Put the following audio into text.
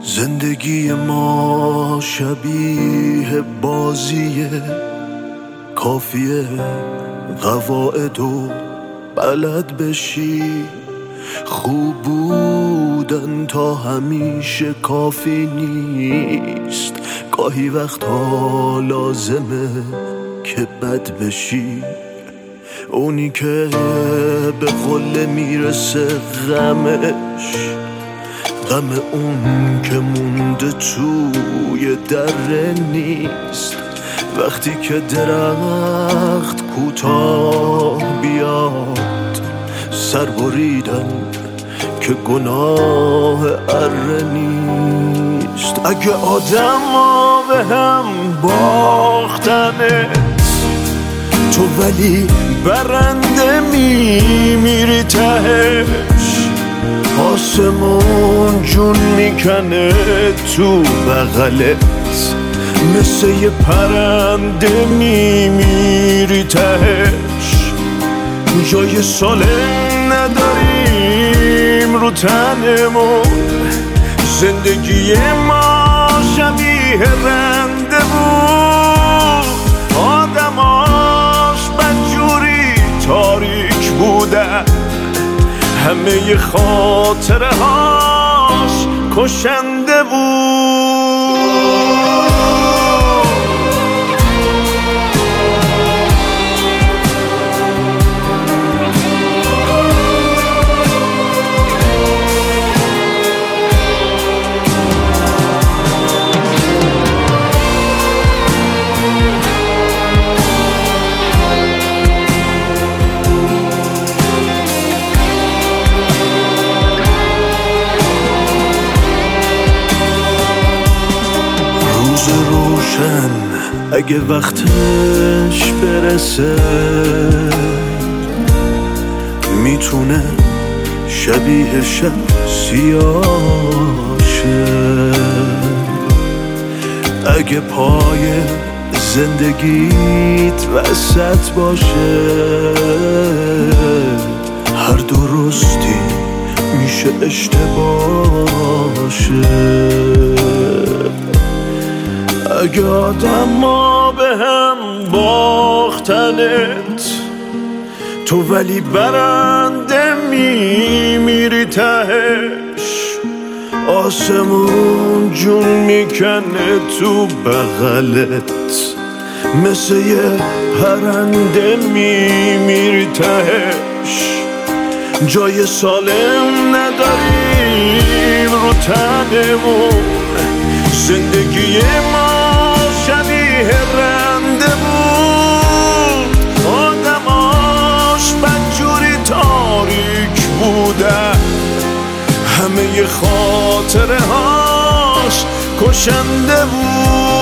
زندگی ما شبیه بازیه، کافیه قواعدو بلد بشی. خوب بودن تا همیشه کافی نیست، گاهی وقتها لازمه که بد بشی. اونی که به قله میرسه غمش، غم اون که مونده توی دره نیست. وقتی که درخت کوتاه بیاد، سر بریدن که گناه اره نیست. اگه آدم ها به هم باختنت، تو ولی برنده میمیری تهش. آسمون جون میکنه تو بغلت، مثل یه پرنده میمیری تهش. جای سالم نداریم رو تنمون، زندگی ما شبیه رنده بود. آدماش بدجوری تاریک بودن، همه خاطره هاش کشنده بود. روشن اگه وقتش برسه، میتونه شبیه شب سیاه شه. اگه پای زندگیت وسط باشه، هر درستی میشه اشتباهشه. اگه آدم ها به هم باختنت، تو ولی برنده میمیری تهش. آسمون جون میکنه تو بغلت، مثل یه پرنده میمیری تهش. جای سالم نداریم رو تنمون، زندگی ما شبیه رنده بود. آدماش بدجوری تاریک بودن، همه خاطره هاش کشنده بود.